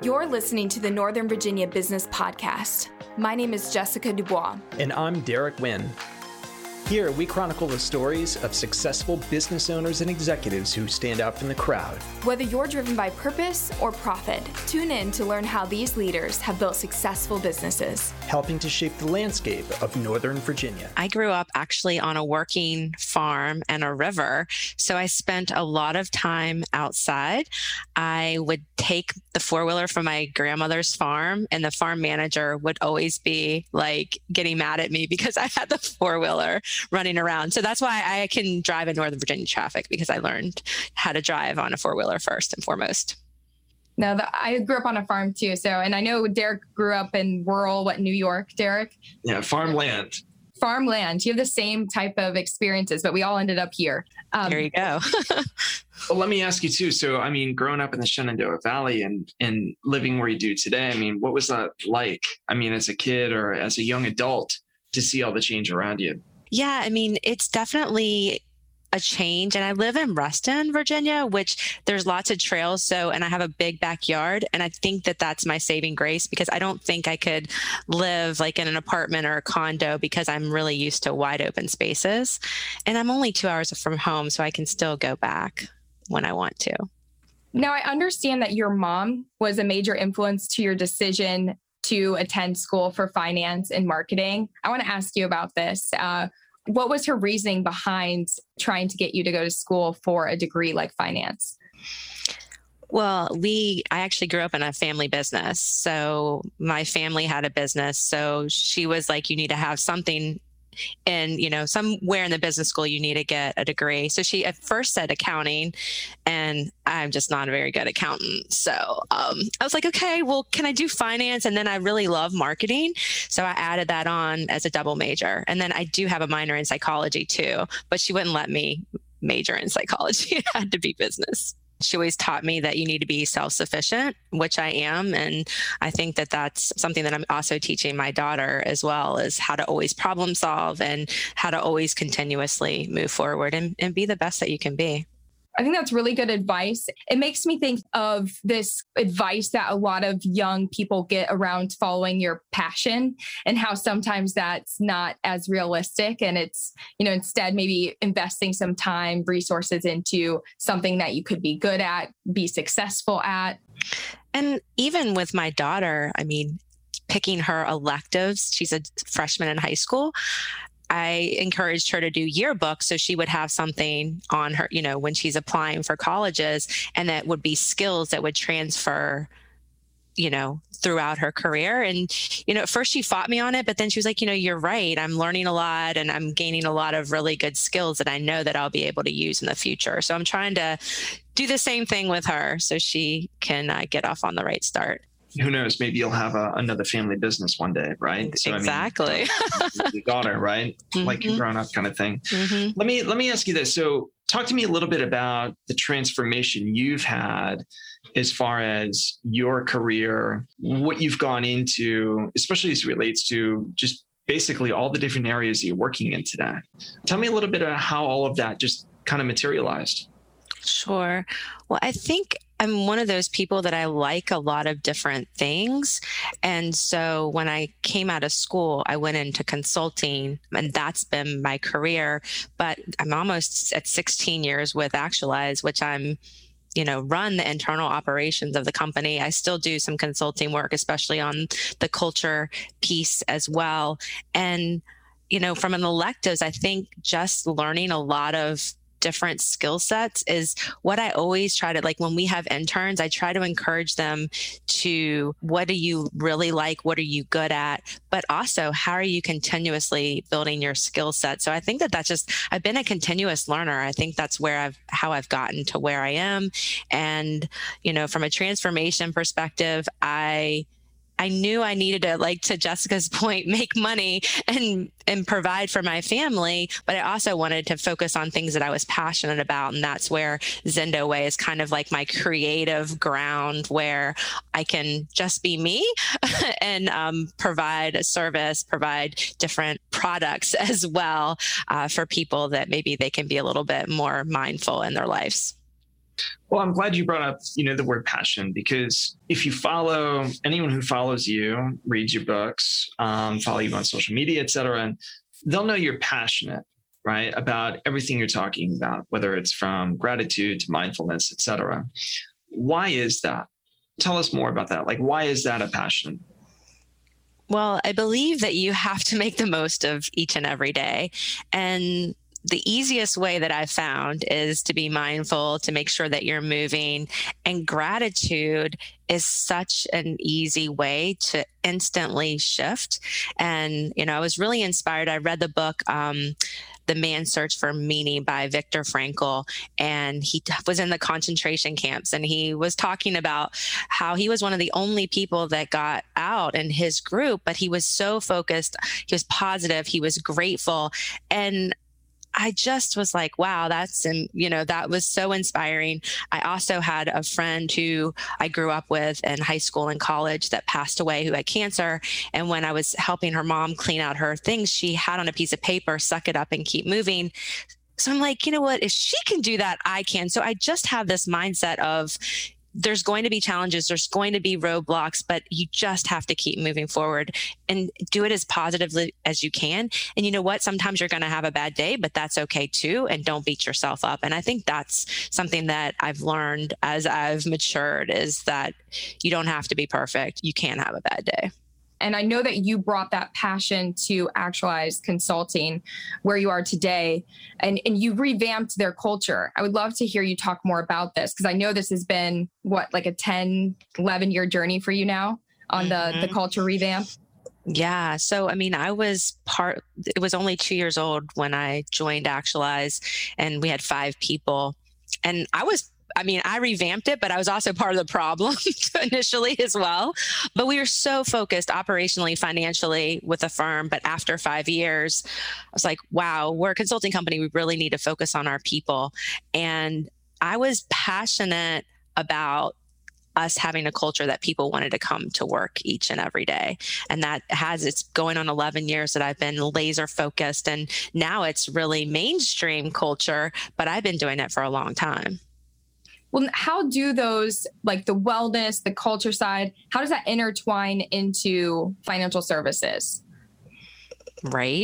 You're listening to the Northern Virginia Business Podcast. My name is Jessica Dubois. And I'm Derek Wynn. Here, we chronicle the stories of successful business owners and executives who stand out from the crowd. Whether you're driven by purpose or profit, tune in to learn how these leaders have built successful businesses, helping to shape the landscape of Northern Virginia. I grew up actually on a working farm and a river, so I spent a lot of time outside. I would take the four-wheeler from my grandmother's farm, and the farm manager would always be like getting mad at me because I had the four-wheeler running around. So that's why I can drive in Northern Virginia traffic, because I learned how to drive on a four-wheeler first and foremost. No, I grew up on a farm too. So, and I know Derek grew up in rural, New York, Derek? Yeah, farmland. Farmland. You have the same type of experiences, but we all ended up here. There you go. Well, let me ask you too. So, I mean, growing up in the Shenandoah Valley and living where you do today, I mean, what was that like? I mean, as a kid or as a young adult to see all the change around you? Yeah, I mean, it's definitely a change. And I live in Reston, Virginia, which there's lots of trails. So, and I have a big backyard. And I think that that's my saving grace, because I don't think I could live like in an apartment or a condo, because I'm really used to wide open spaces. And I'm only 2 hours from home, so I can still go back when I want to. Now, I understand that your mom was a major influence to your decision to attend school for finance and marketing. I want to ask you about this. What was her reasoning behind trying to get you to go to school for a degree like finance? Well, I actually grew up in a family business. So my family had a business. So she was like, you need to have something and, somewhere in the business school, you need to get a degree. So she at first said accounting, and I'm just not a very good accountant. So I was like, okay, well, can I do finance? And then I really love marketing. So I added that on as a double major. And then I do have a minor in psychology too, but she wouldn't let me major in psychology. It had to be business. She always taught me that you need to be self-sufficient, which I am. And I think that that's something that I'm also teaching my daughter as well, is how to always problem solve and how to always continuously move forward and be the best that you can be. I think that's really good advice. It makes me think of this advice that a lot of young people get around following your passion, and how sometimes that's not as realistic. And it's, instead maybe investing some time, resources into something that you could be good at, be successful at. And even with my daughter, I mean, picking her electives, she's a freshman in high school. I encouraged her to do yearbooks, so she would have something on her, when she's applying for colleges, and that would be skills that would transfer, throughout her career. And, at first she fought me on it, but then she was like, you're right. I'm learning a lot and I'm gaining a lot of really good skills that I know that I'll be able to use in the future. So I'm trying to do the same thing with her so she can get off on the right start. Who knows? Maybe you'll have another family business one day, right? So, exactly. Your daughter, right? Mm-hmm. Like your grown up kind of thing. Mm-hmm. Let me ask you this. So talk to me a little bit about the transformation you've had as far as your career, what you've gone into, especially as it relates to just basically all the different areas that you're working in today. Tell me a little bit about how all of that just kind of materialized. Sure. Well, I think I'm one of those people that I like a lot of different things. And so when I came out of school, I went into consulting, and that's been my career. But I'm almost at 16 years with Actualize, which I'm run the internal operations of the company. I still do some consulting work, especially on the culture piece as well. And, from an electives, I think just learning a lot of different skill sets is what I always try to, like when we have interns, I try to encourage them to, what do you really like? What are you good at? But also, how are you continuously building your skill set? So I think that's just, I've been a continuous learner. I think that's how I've gotten to where I am. And, from a transformation perspective, I knew I needed to, like to Jessica's point, make money and provide for my family, but I also wanted to focus on things that I was passionate about. And that's where Zendo Way is kind of like my creative ground, where I can just be me and provide a service, provide different products as well for people that maybe they can be a little bit more mindful in their lives. Well, I'm glad you brought up, the word passion, because if you follow anyone who follows you, reads your books, follow you on social media, et cetera, and they'll know you're passionate, right, about everything you're talking about, whether it's from gratitude to mindfulness, et cetera. Why is that? Tell us more about that. Like, why is that a passion? Well, I believe that you have to make the most of each and every day. And the easiest way that I've found is to be mindful, to make sure that you're moving. And gratitude is such an easy way to instantly shift. And, I was really inspired. I read the book, The Man's Search for Meaning by Viktor Frankl, and he was in the concentration camps, and he was talking about how he was one of the only people that got out in his group, but he was so focused, he was positive, he was grateful. And I just was like, wow, that was so inspiring. I also had a friend who I grew up with in high school and college that passed away, who had cancer. And when I was helping her mom clean out her things, she had on a piece of paper, suck it up and keep moving. So I'm like, you know what? If she can do that, I can. So I just have this mindset of, there's going to be challenges, there's going to be roadblocks, but you just have to keep moving forward and do it as positively as you can. And you know what? Sometimes you're going to have a bad day, but that's okay too. And don't beat yourself up. And I think that's something that I've learned as I've matured, is that you don't have to be perfect. You can have a bad day. And I know that you brought that passion to Actualize Consulting, where you are today, and you revamped their culture. I would love to hear you talk more about this, because I know this has been, like a 10, 11-year journey for you now on the culture revamp? Yeah. So, it was only 2 years old when I joined Actualize, and we had 5 people. And I revamped it, but I was also part of the problem initially as well. But we were so focused operationally, financially with the firm. But after 5 years, I was like, wow, we're a consulting company. We really need to focus on our people. And I was passionate about us having a culture that people wanted to come to work each and every day. And it's going on 11 years that I've been laser focused. And now it's really mainstream culture, but I've been doing it for a long time. Well, how do those, like the wellness, the culture side, how does that intertwine into financial services? Right.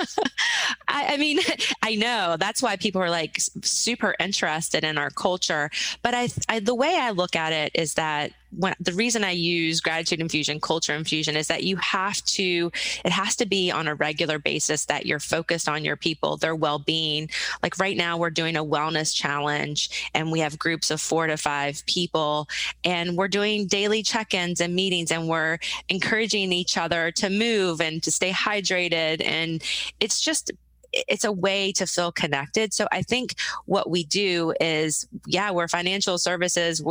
I know that's why people are like super interested in our culture. But the way I look at it is that the reason I use gratitude infusion, culture infusion, is that it has to be on a regular basis, that you're focused on your people, their well-being. Like right now we're doing a wellness challenge, and we have groups of 4 to 5 people, and we're doing daily check-ins and meetings, and we're encouraging each other to move and to stay hydrated. And it's a way to feel connected. So I think what we do is, we're financial services.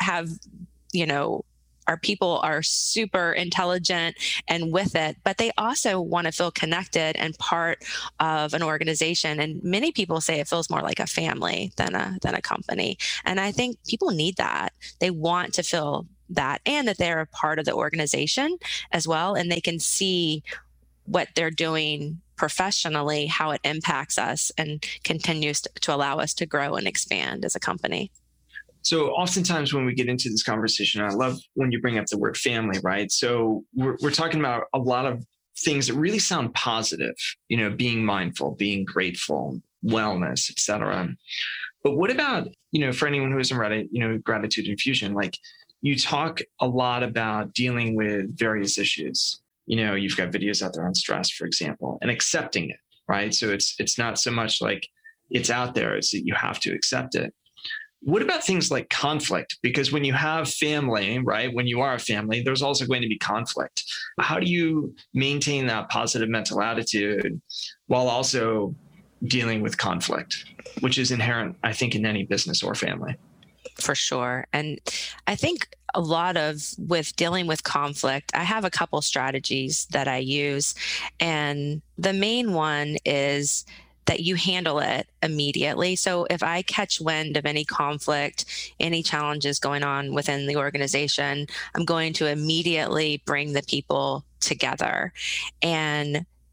Our people are super intelligent and with it, but they also want to feel connected and part of an organization. And many people say it feels more like a family than a company. And I think people need that. They want to feel that, and that they're a part of the organization as well. And they can see what they're doing professionally, how it impacts us and continues to allow us to grow and expand as a company. So oftentimes when we get into this conversation, I love when you bring up the word family, right? So we're talking about a lot of things that really sound positive, being mindful, being grateful, wellness, et cetera. But what about, for anyone who hasn't read it, Gratitude Infusion, like you talk a lot about dealing with various issues. You've got videos out there on stress, for example, and accepting it, right? So it's not so much like it's out there, it's that you have to accept it. What about things like conflict? Because when you have family, right, when you are a family, there's also going to be conflict. How do you maintain that positive mental attitude while also dealing with conflict, which is inherent, I think, in any business or family? For sure. And I think with dealing with conflict, I have a couple strategies that I use. And the main one is that you handle it immediately. So if I catch wind of any conflict, any challenges going on within the organization, I'm going to immediately bring the people together. And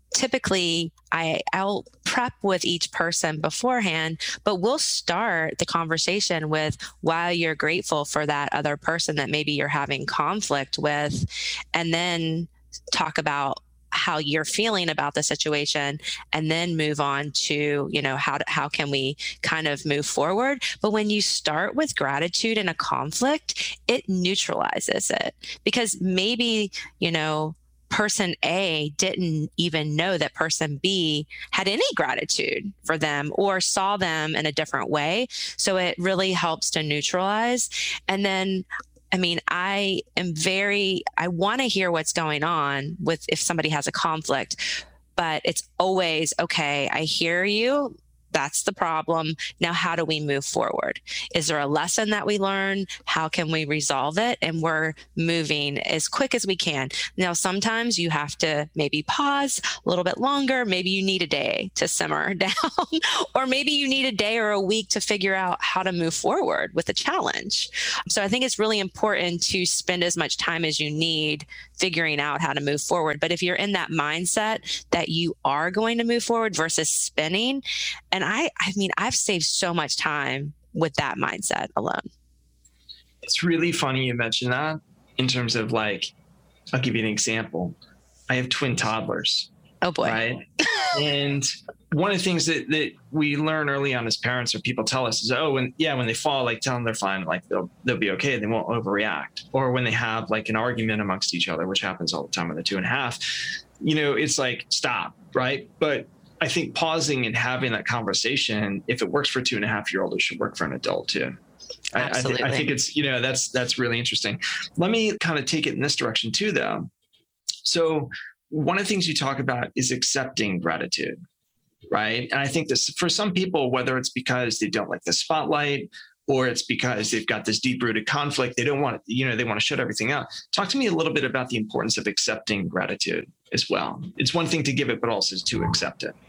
typically I'll prep with each person beforehand, but we'll start the conversation with why you're grateful for that other person that maybe you're having conflict with, and then talk about how you're feeling about the situation, and then move on to, how can we kind of move forward. But when you start with gratitude in a conflict, it neutralizes it, because maybe, person A didn't even know that person B had any gratitude for them or saw them in a different way. So it really helps to neutralize. And then I want to hear what's going on with if somebody has a conflict, but it's always, okay, I hear you. That's the problem. Now, how do we move forward? Is there a lesson that we learn? How can we resolve it? And we're moving as quick as we can. Now, sometimes you have to maybe pause a little bit longer. Maybe you need a day to simmer down, or maybe you need a day or a week to figure out how to move forward with a challenge. So I think it's really important to spend as much time as you need figuring out how to move forward. But if you're in that mindset that you are going to move forward versus spinning, and I've saved so much time with that mindset alone. It's really funny you mentioned that in terms of I'll give you an example. I have twin toddlers. Oh boy. Right. And one of the things that we learn early on as parents, or people tell us, is, when they fall, tell them they're fine. They'll be okay. They won't overreact. Or when they have an argument amongst each other, which happens all the time with a 2.5, it's stop. Right. But I think pausing and having that conversation, if it works for a 2.5-year-old, it should work for an adult too. Absolutely. I think it's, that's really interesting. Let me kind of take it in this direction too, though. So one of the things you talk about is accepting gratitude, right? And I think this, for some people, whether it's because they don't like the spotlight, or it's because they've got this deep-rooted conflict, they don't want to, they want to shut everything out. Talk to me a little bit about the importance of accepting gratitude as well. It's one thing to give it, but also to accept it.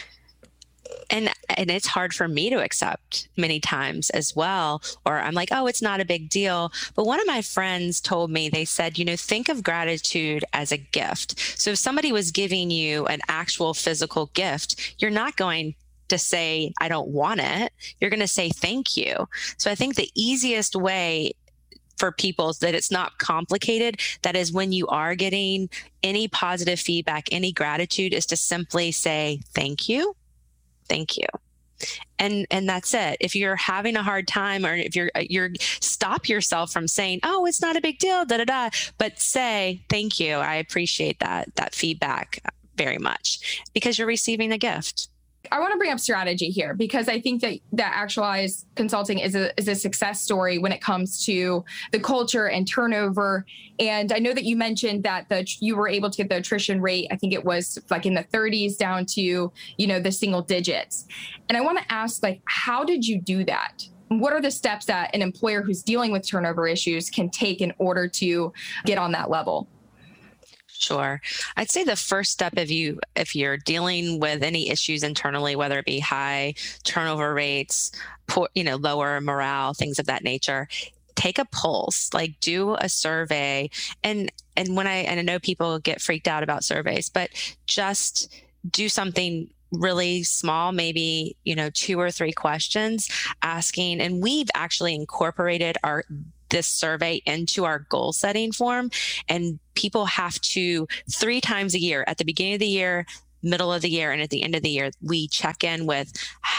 And it's hard for me to accept many times as well. Or I'm like, oh, it's not a big deal. But one of my friends told me, they said, think of gratitude as a gift. So if somebody was giving you an actual physical gift, you're not going to say, I don't want it. You're going to say, thank you. So I think the easiest way for people that it's not complicated, that is when you are getting any positive feedback, any gratitude, is to simply say, thank you. Thank you. And that's it. If you're having a hard time, or if you're stop yourself from saying, oh, it's not a big deal, but say, thank you. I appreciate that feedback very much, because you're receiving a gift. I want to bring up strategy here, because I think that Actualize Consulting is a success story when it comes to the culture and turnover. And I know that you mentioned that you were able to get the attrition rate, I think it was in the 30s down to, the single digits. And I want to ask, how did you do that? What are the steps that an employer who's dealing with turnover issues can take in order to get on that level? Sure. I'd say the first step, if you're dealing with any issues internally, whether it be high turnover rates, poor, lower morale, things of that nature, take a pulse, do a survey. And I know people get freaked out about surveys, but just do something really small, maybe, 2 or 3 questions asking. And we've actually incorporated this survey into our goal setting form. And people have to 3 times a year, at the beginning of the year, middle of the year, and at the end of the year, we check in with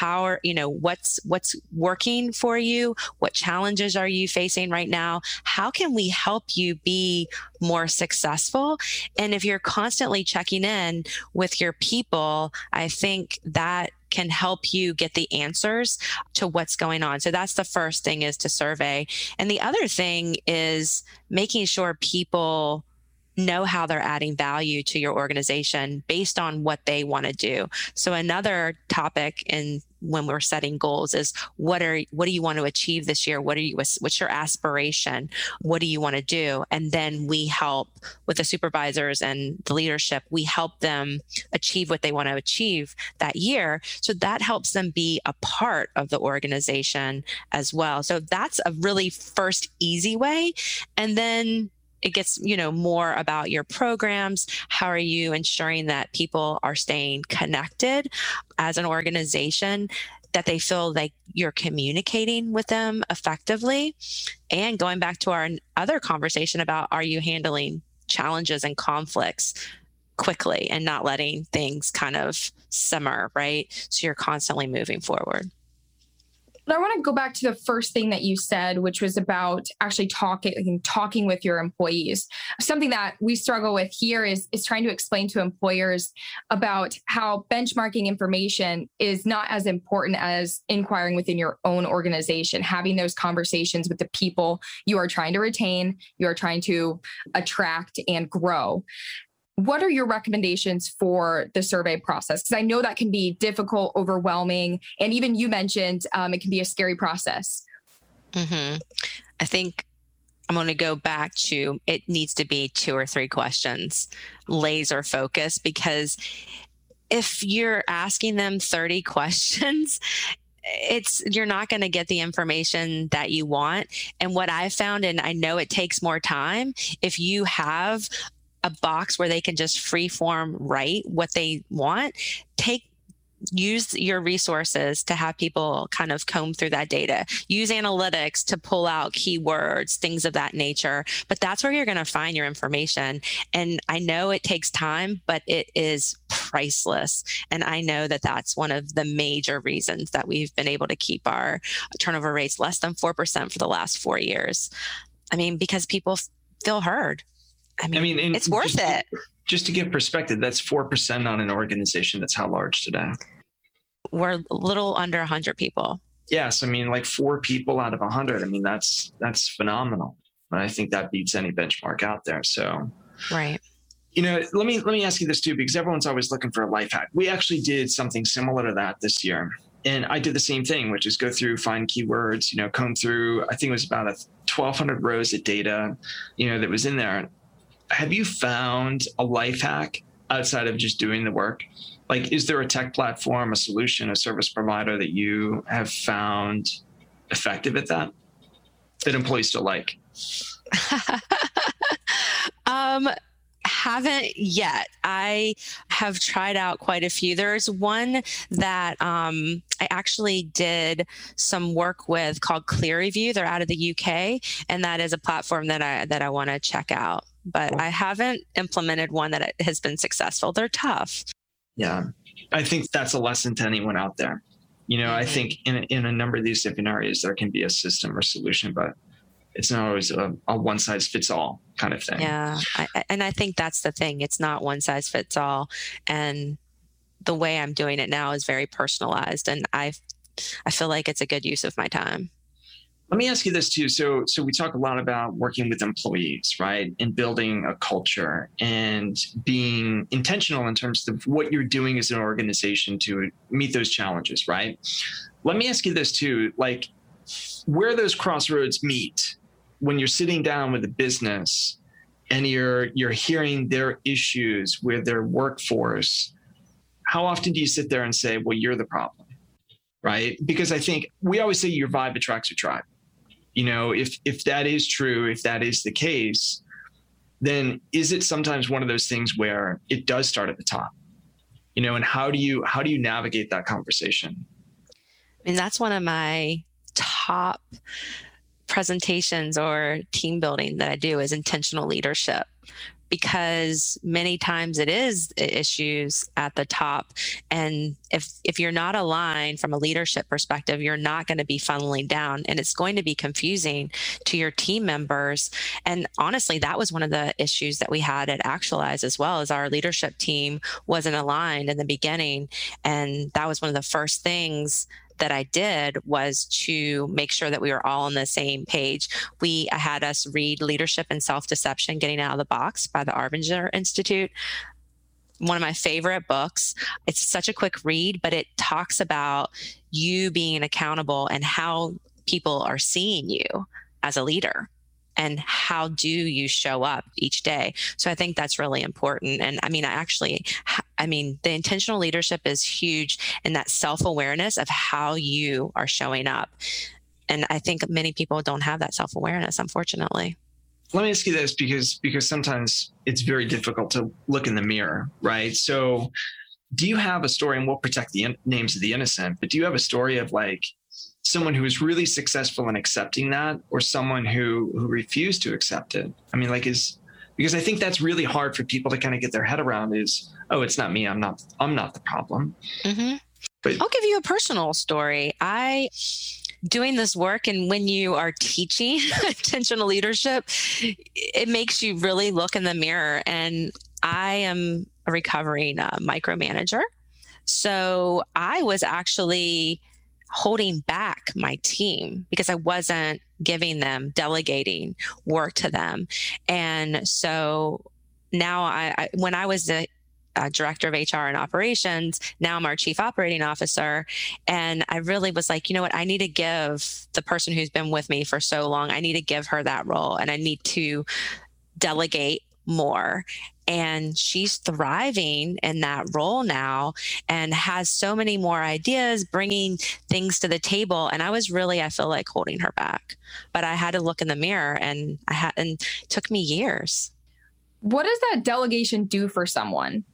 what's working for you, what challenges are you facing right now, how can we help you be more successful. And if you're constantly checking in with your people, I think that can help you get the answers to what's going on. So that's the first thing, is to survey. And the other thing is making sure people know how they're adding value to your organization based on what they want to do. So another topic when we're setting goals is what do you want to achieve this year? What's your aspiration? What do you want to do? And then we help with the supervisors and the leadership. We help them achieve what they want to achieve that year. So that helps them be a part of the organization as well. So that's a really first easy way. And then it gets, more about your programs. How are you ensuring that people are staying connected as an organization, that they feel like you're communicating with them effectively? And going back to our other conversation about, are you handling challenges and conflicts quickly and not letting things kind of simmer, right? So you're constantly moving forward. But I want to go back to the first thing that you said, which was about actually talking with your employees. Something that we struggle with here is trying to explain to employers about how benchmarking information is not as important as inquiring within your own organization, having those conversations with the people you are trying to retain, you are trying to attract and grow. What are your recommendations for the survey process? Because I know that can be difficult, overwhelming, and even you mentioned it can be a scary process. Mm-hmm. I think I'm going to go back to, it needs to be 2 or 3 questions, laser focus, because if you're asking them 30 questions, you're not going to get the information that you want. And what I found, and I know it takes more time, if you have a box where they can just free form write what they want, use your resources to have people kind of comb through that data. Use analytics to pull out keywords, things of that nature. But that's where you're going to find your information. And I know it takes time, but it is priceless. And I know that that's one of the major reasons that we've been able to keep our turnover rates less than 4% for the last 4 years. I mean, because people feel heard. I mean, it's worth it. Just to give perspective, that's 4% on an organization that's how large today? We're a little under 100 people. Yes. I mean, like 4 people out of 100. I mean, that's phenomenal. And I think that beats any benchmark out there. So, right. Let me ask you this too, because everyone's always looking for a life hack. We actually did something similar to that this year. And I did the same thing, which is go through, find keywords, comb through, I think it was about 1,200 rows of data, that was in there. Have you found a life hack outside of just doing the work? Like, is there a tech platform, a solution, a service provider that you have found effective at that employees still like? Haven't yet. I have tried out quite a few. There's one that I actually did some work with called ClearReview. They're out of the UK, and that is a platform that I want to check out. But I haven't implemented one that has been successful. They're tough. Yeah. I think that's a lesson to anyone out there. I think in a number of these different areas, there can be a system or solution, but it's not always a one size fits all kind of thing. Yeah. I think that's the thing. It's not one size fits all. And the way I'm doing it now is very personalized. And I feel like it's a good use of my time. Let me ask you this too. So we talk a lot about working with employees, right? And building a culture and being intentional in terms of what you're doing as an organization to meet those challenges, right? Let me ask you this too, like where those crossroads meet when you're sitting down with a business and you're hearing their issues with their workforce, how often do you sit there and say, well, you're the problem, right? Because I think we always say your vibe attracts your tribe. If that is true, if that is the case, then is it sometimes one of those things where it does start at the top? And how do you navigate that conversation? I mean, that's one of my top presentations or team building that I do is intentional leadership, because many times it is issues at the top. And if you're not aligned from a leadership perspective, you're not going to be funneling down, and it's going to be confusing to your team members. And honestly, that was one of the issues that we had at Actualize as well, as our leadership team wasn't aligned in the beginning. And that was one of the first things that I did, was to make sure that we were all on the same page. I had us read Leadership and Self-Deception, Getting Out of the Box by the Arbinger Institute. One of my favorite books. It's such a quick read, but it talks about you being accountable and how people are seeing you as a leader. And how do you show up each day? So I think that's really important. And the intentional leadership is huge in that self-awareness of how you are showing up. And I think many people don't have that self-awareness, unfortunately. Let me ask you this, because sometimes it's very difficult to look in the mirror, right? So do you have a story, and we'll protect the names of the innocent, but do you have a story of like someone who was really successful in accepting that, or someone who refused to accept it? I mean, like, because I think that's really hard for people to kind of get their head around is, oh, it's not me. I'm not the problem. Mm-hmm. But I'll give you a personal story. Doing this work, and when you are teaching intentional leadership, it makes you really look in the mirror. And I am a recovering micromanager. So I was actually holding back my team because I wasn't delegating work to them. And so now when I was the director of HR and operations, now I'm our chief operating officer. And I really was like, you know what? I need to give the person who's been with me for so long, I need to give her that role, and I need to delegate more. And she's thriving in that role now and has so many more ideas, bringing things to the table. And I feel like holding her back, but I had to look in the mirror, and it took me years. What does that delegation do for someone?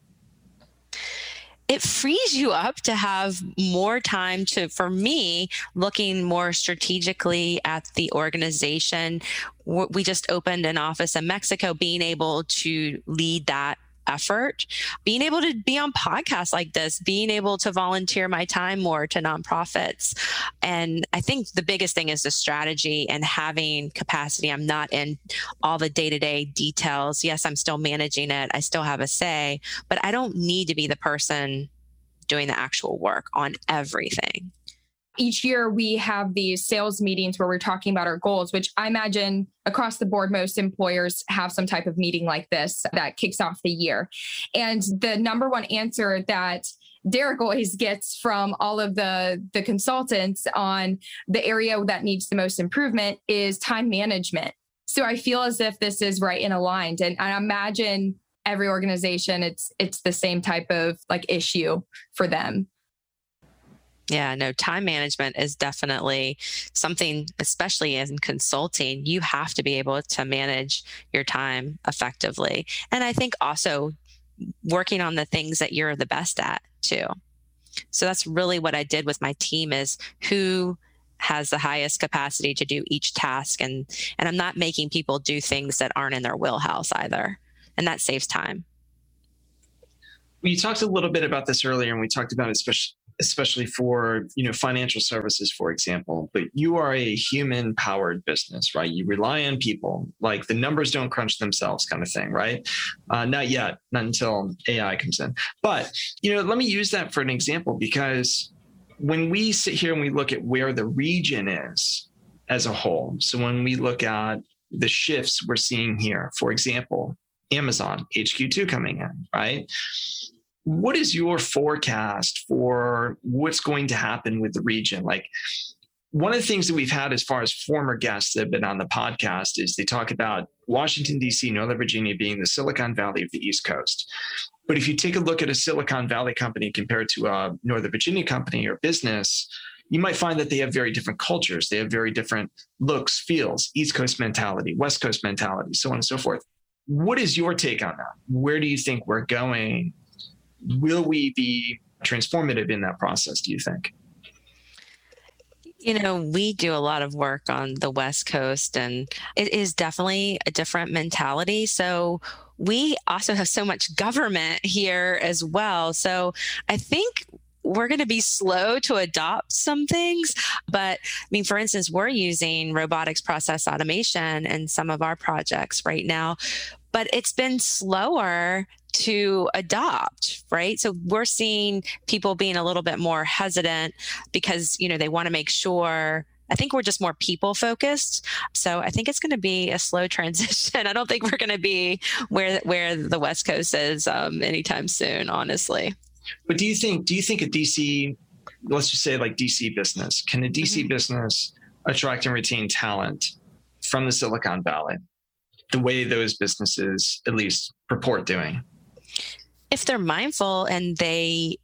It frees you up to have more time for me, looking more strategically at the organization. We just opened an office in Mexico, being able to lead that effort, being able to be on podcasts like this, being able to volunteer my time more to nonprofits. And I think the biggest thing is the strategy and having capacity. I'm not in all the day-to-day details. Yes, I'm still managing it. I still have a say, but I don't need to be the person doing the actual work on everything. Each year we have these sales meetings where we're talking about our goals, which I imagine across the board, most employers have some type of meeting like this that kicks off the year. And the number one answer that Derek always gets from all of the consultants on the area that needs the most improvement is time management. So I feel as if this is right and aligned. And I imagine every organization, it's the same type of like issue for them. Yeah, no, time management is definitely something, especially in consulting, you have to be able to manage your time effectively. And I think also working on the things that you're the best at too. So that's really what I did with my team, is who has the highest capacity to do each task. And I'm not making people do things that aren't in their wheelhouse either. And that saves time. We talked a little bit about this earlier, and we talked about it especially for, financial services, for example, but you are a human powered business, right? You rely on people, like the numbers don't crunch themselves kind of thing, right? Not yet, not until AI comes in. But, let me use that for an example, because when we sit here and we look at where the region is as a whole, so when we look at the shifts we're seeing here, for example, Amazon, HQ2 coming in, right? What is your forecast for what's going to happen with the region? Like, one of the things that we've had as far as former guests that have been on the podcast is they talk about Washington, D.C., Northern Virginia being the Silicon Valley of the East Coast. But if you take a look at a Silicon Valley company compared to a Northern Virginia company or business, you might find that they have very different cultures. They have very different looks, feels, East Coast mentality, West Coast mentality, so on and so forth. What is your take on that? Where do you think we're going? Will we be transformative in that process, do you think? We do a lot of work on the West Coast, and it is definitely a different mentality. So we also have so much government here as well. So I think we're going to be slow to adopt some things. But for instance, we're using robotics process automation in some of our projects right now, but it's been slower to adopt, right? So we're seeing people being a little bit more hesitant because, they want to make sure. I think we're just more people focused. So I think it's going to be a slow transition. I don't think we're going to be where the West Coast is anytime soon, honestly. But do you think a DC, let's just say like DC business, can a DC business attract and retain talent from the Silicon Valley the way those businesses at least purport doing? If they're mindful and they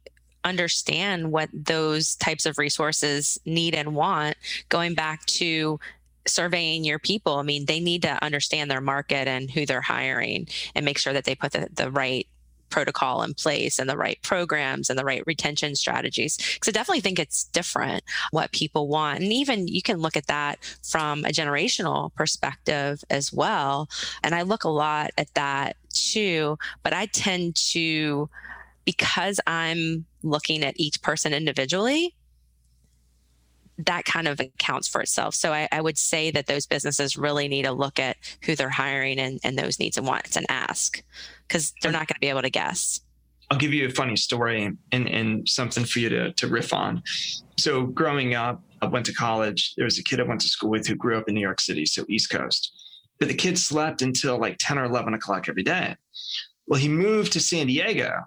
understand what those types of resources need and want, going back to surveying your people, I mean, they need to understand their market and who they're hiring and make sure that they put the right protocol in place and the right programs and the right retention strategies. Because I definitely think it's different what people want. And even you can look at that from a generational perspective as well. And I look a lot at that too, but I tend to, because I'm looking at each person individually, that kind of accounts for itself. So I would say that those businesses really need to look at who they're hiring and those needs and wants and ask, because they're not going to be able to guess. I'll give you a funny story and something for you to riff on. So growing up, I went to college. There was a kid I went to school with who grew up in New York City, so East Coast. But the kid slept until like 10 or 11 o'clock every day. Well, he moved to San Diego,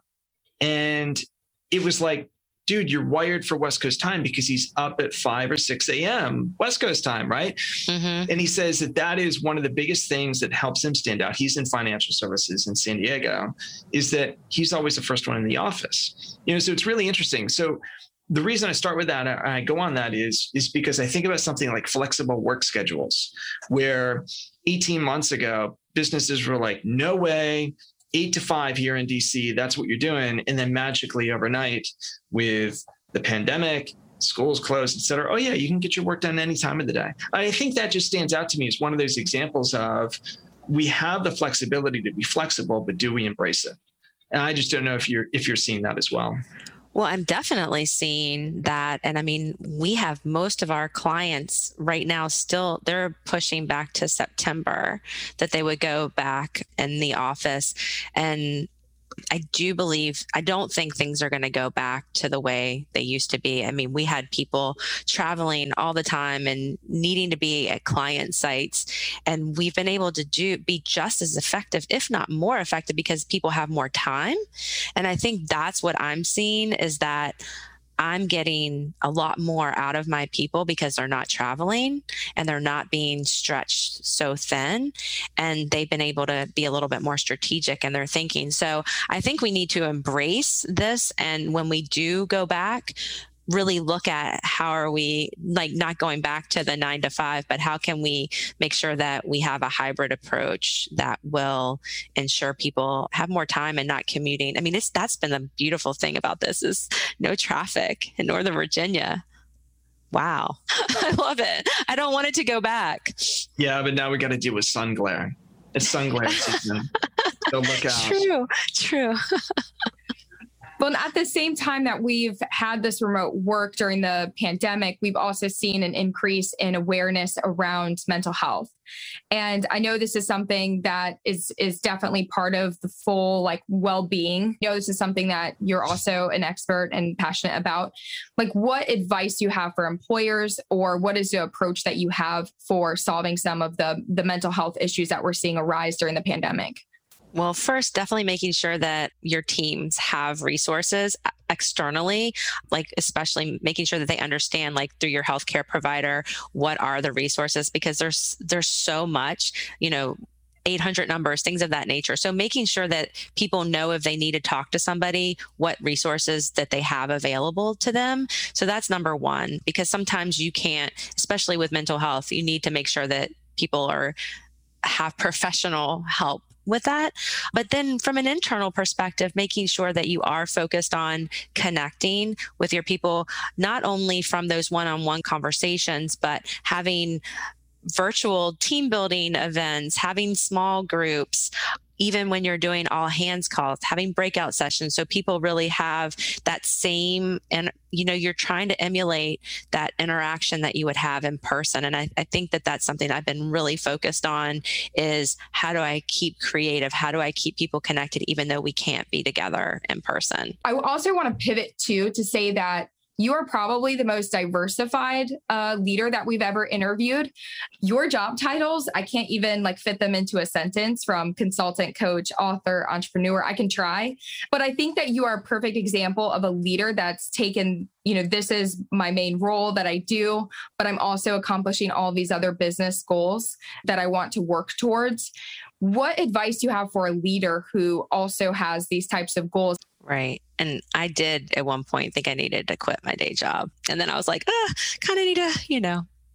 and it was like, dude, you're wired for West Coast time because he's up at 5 or 6 a.m. West Coast time, right? Mm-hmm. And he says that is one of the biggest things that helps him stand out. He's in financial services in San Diego, is that he's always the first one in the office. So it's really interesting. So the reason I start with that, I go on that is because I think about something like flexible work schedules, where 18 months ago, businesses were like, no way, 8 to 5 here in DC, that's what you're doing. And then magically overnight with the pandemic, schools closed, et cetera. Oh yeah, you can get your work done any time of the day. I think that just stands out to me as one of those examples of, we have the flexibility to be flexible, but do we embrace it? And I just don't know if you're seeing that as well. Well, I'm definitely seeing that. And I mean, we have most of our clients right now still, they're pushing back to September that they would go back in the office. And I don't think things are going to go back to the way they used to be. I mean, we had people traveling all the time and needing to be at client sites, and we've been able to be just as effective, if not more effective, because people have more time. And I think that's what I'm seeing, is that I'm getting a lot more out of my people because they're not traveling and they're not being stretched so thin, and they've been able to be a little bit more strategic in their thinking. So I think we need to embrace this. And when we do go back, really look at how are we, like, not going back to the 9 to 5, but how can we make sure that we have a hybrid approach that will ensure people have more time and not commuting. I mean, that's been the beautiful thing about this, is no traffic in Northern Virginia. Wow. I love it. I don't want it to go back. Yeah, but now we got to deal with sun glare. It's sun glare season. So look out. True. Well, at the same time that we've had this remote work during the pandemic, we've also seen an increase in awareness around mental health. And I know this is something that is definitely part of the full well-being. This is something that you're also an expert and passionate about. Like, what advice do you have for employers, or what is the approach that you have for solving some of the mental health issues that we're seeing arise during the pandemic? Well, first, definitely making sure that your teams have resources externally, especially making sure that they understand, through your healthcare provider, what are the resources, because there's so much, 800 numbers, things of that nature. So making sure that people know if they need to talk to somebody, what resources that they have available to them. So that's number one, because sometimes you can't, especially with mental health, you need to make sure that people have professional help with that. But then from an internal perspective, making sure that you are focused on connecting with your people, not only from those one-on-one conversations, but having virtual team building events, having small groups, even when you're doing all hands calls, having breakout sessions. So people really have that same, and you're trying to emulate that interaction that you would have in person. And I think that that's something I've been really focused on, is how do I keep creative? How do I keep people connected, even though we can't be together in person? I also want to pivot to say that you are probably the most diversified leader that we've ever interviewed. Your job titles, I can't even fit them into a sentence, from consultant, coach, author, entrepreneur. I can try, but I think that you are a perfect example of a leader that's taken, this is my main role that I do, but I'm also accomplishing all these other business goals that I want to work towards. What advice do you have for a leader who also has these types of goals? Right. And I did at one point think I needed to quit my day job. And then I was like, kind of need to,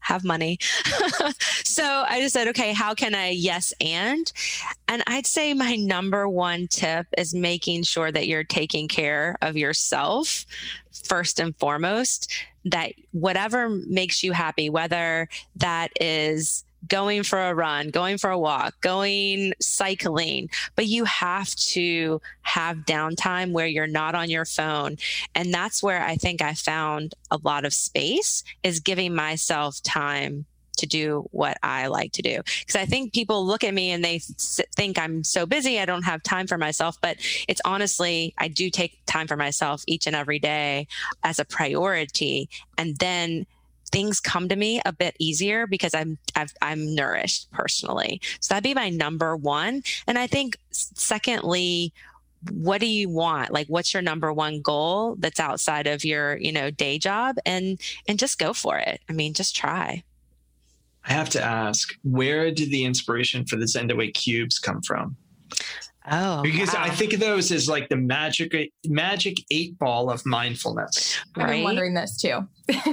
have money. So I just said, okay, how can I yes and? And I'd say my number one tip is making sure that you're taking care of yourself first and foremost, that whatever makes you happy, whether that is going for a run, going for a walk, going cycling, but you have to have downtime where you're not on your phone. And that's where I think I found a lot of space, is giving myself time to do what I like to do. Because I think people look at me and they think I'm so busy, I don't have time for myself. But it's honestly, I do take time for myself each and every day as a priority. And then things come to me a bit easier because I'm nourished personally. So that'd be my number one. And I think secondly, what do you want? Like, what's your number one goal that's outside of your, day job, and just go for it. I mean, just try. I have to ask, where did the inspiration for the Zendaway cubes come from? Oh, because wow. I think of those as like the magic 8-ball of mindfulness. I've been wondering this too.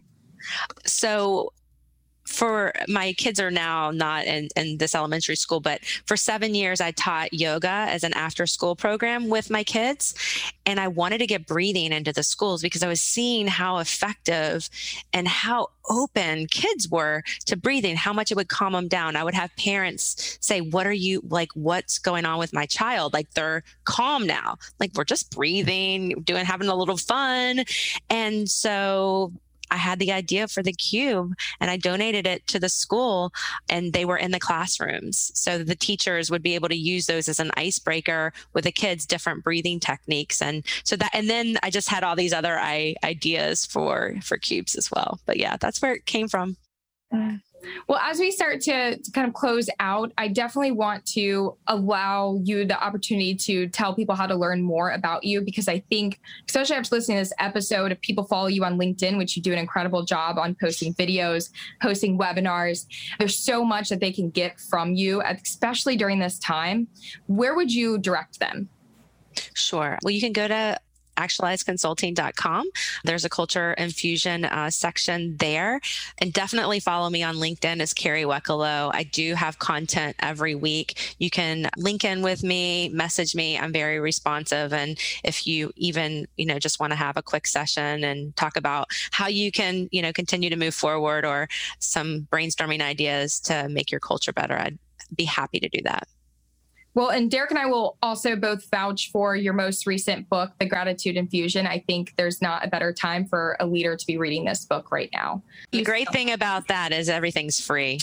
So for my kids are now not in this elementary school, but for 7 years, I taught yoga as an after school program with my kids. And I wanted to get breathing into the schools because I was seeing how effective and how open kids were to breathing, how much it would calm them down. I would have parents say, what's going on with my child? Like, they're calm now. Like, we're just breathing, having a little fun. And so I had the idea for the cube and I donated it to the school, and they were in the classrooms. So the teachers would be able to use those as an icebreaker with the kids, different breathing techniques. And then I just had all these other ideas for cubes as well. But yeah, that's where it came from. Well, as we start to kind of close out, I definitely want to allow you the opportunity to tell people how to learn more about you, because I think, especially after listening to this episode, if people follow you on LinkedIn, which you do an incredible job on posting videos, hosting webinars, there's so much that they can get from you, especially during this time. Where would you direct them? Sure. Well, you can go to actualizeconsulting.com. There's a culture infusion section there. And definitely follow me on LinkedIn as Carrie Weckelo. I do have content every week. You can link in with me, message me. I'm very responsive. And if you even, just want to have a quick session and talk about how you can, continue to move forward, or some brainstorming ideas to make your culture better, I'd be happy to do that. Well, and Derek and I will also both vouch for your most recent book, The Gratitude Infusion. I think there's not a better time for a leader to be reading this book right now. The great thing about that is everything's free.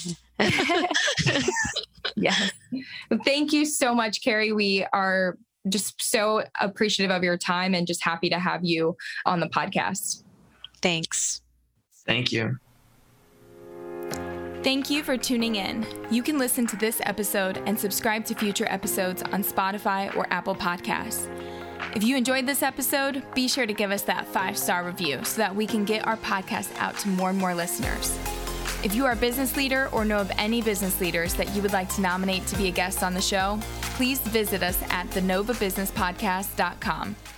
Yes. Thank you so much, Carrie. We are just so appreciative of your time and just happy to have you on the podcast. Thanks. Thank you. Thank you for tuning in. You can listen to this episode and subscribe to future episodes on Spotify or Apple Podcasts. If you enjoyed this episode, be sure to give us that 5-star review so that we can get our podcast out to more and more listeners. If you are a business leader or know of any business leaders that you would like to nominate to be a guest on the show, please visit us at thenovabusinesspodcast.com.